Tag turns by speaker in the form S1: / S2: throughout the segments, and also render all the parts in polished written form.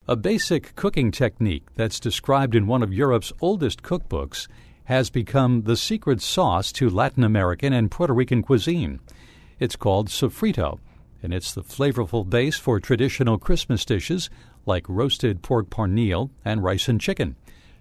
S1: A basic cooking technique that's described in one of Europe's oldest cookbooks has become the secret sauce to Latin American and Puerto Rican cuisine. It's called sofrito, and it's the flavorful base for traditional Christmas dishes like roasted pork pernil and rice and chicken.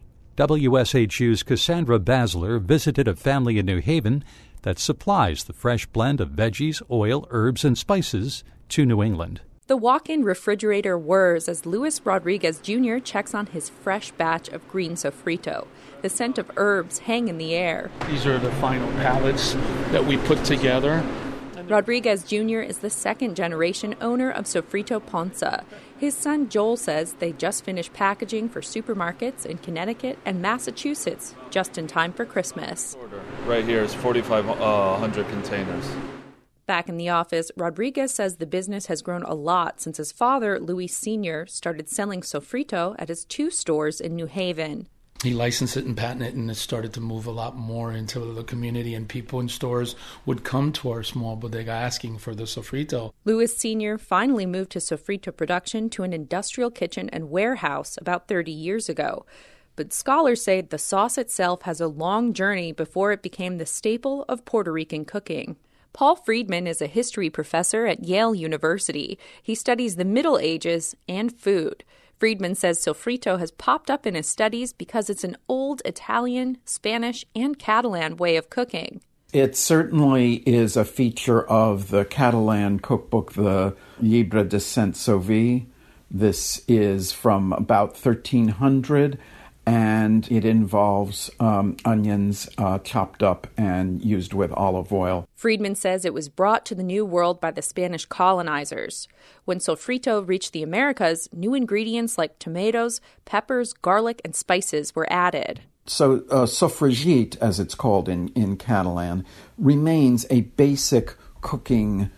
S1: WSHU's Cassandra Basler visited a family in New Haven that supplies the fresh blend of veggies, oil, herbs, and spices to New England.
S2: The walk-in refrigerator whirs as Luis Rodriguez Jr. checks on his fresh batch of green sofrito. The scent of herbs hang in the air.
S3: These are the final pallets that we put together.
S2: Rodriguez Jr. is the second-generation owner of Sofrito Ponza. His son Joel says they just finished packaging for supermarkets in Connecticut and Massachusetts, just in time for Christmas.
S4: Right here is 4,500 containers.
S2: Back in the office, Rodriguez says the business has grown a lot since his father, Luis Sr., started selling sofrito at his 2 stores in New Haven.
S3: He licensed it and patented it, and it started to move a lot more into the community, and people in stores would come to our small bodega asking for the sofrito.
S2: Luis Sr. finally moved his sofrito production to an industrial kitchen and warehouse about 30 years ago. But scholars say the sauce itself has a long journey before it became the staple of Puerto Rican cooking. Paul Friedman is a history professor at Yale University. He studies the Middle Ages and food. Friedman says sofrito has popped up in his studies because it's an old Italian, Spanish, and Catalan way of cooking.
S5: It certainly is a feature of the Catalan cookbook, the Llibre de Saint-Sauvy. This is from about 1300. And it involves onions chopped up and used with olive oil.
S2: Friedman says it was brought to the New World by the Spanish colonizers. When sofrito reached the Americas, new ingredients like tomatoes, peppers, garlic, and spices were added.
S5: So sofregit, as it's called in Catalan, remains a basic cooking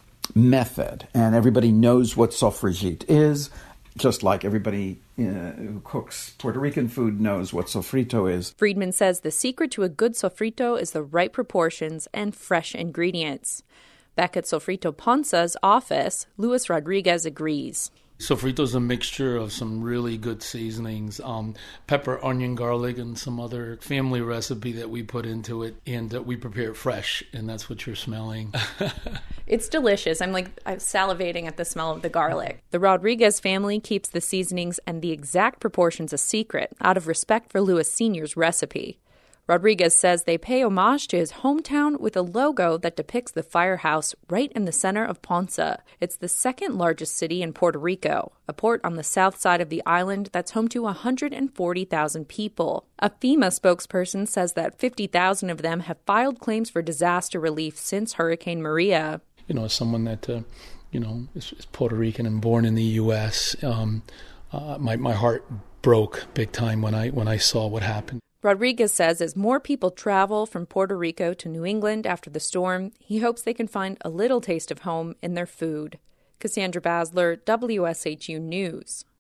S5: method. And everybody knows what sofregit is. Just like everybody who cooks Puerto Rican food knows what sofrito is.
S2: Friedman says the secret to a good sofrito is the right proportions and fresh ingredients. Back at Sofrito Ponza's office, Luis Rodriguez agrees.
S3: Sofrito is a mixture of some really good seasonings, pepper, onion, garlic, and some other family recipe that we put into it, and we prepare it fresh, and that's what you're smelling.
S2: It's delicious. I'm salivating at the smell of the garlic. The Rodriguez family keeps the seasonings and the exact proportions a secret out of respect for Luis Sr.'s recipe. Rodriguez says they pay homage to his hometown with a logo that depicts the firehouse right in the center of Ponza. It's the second largest city in Puerto Rico, a port on the south side of the island that's home to 140,000 people. A FEMA spokesperson says that 50,000 of them have filed claims for disaster relief since Hurricane Maria.
S3: As someone that, is Puerto Rican and born in the U.S., my heart broke big time when I saw what happened.
S2: Rodriguez says as more people travel from Puerto Rico to New England after the storm, he hopes they can find a little taste of home in their food. Cassandra Basler, WSHU News.